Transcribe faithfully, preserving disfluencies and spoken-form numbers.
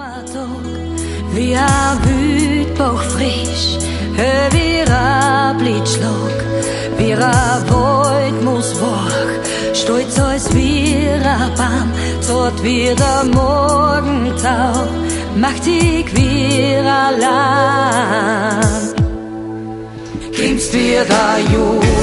Vi har bytt på frisch, hör vira blitschlok, vira voit mus woch, stolz als vira bam, tot wieder Morgentau, macht ich vira lang. Kimmst wieder jung.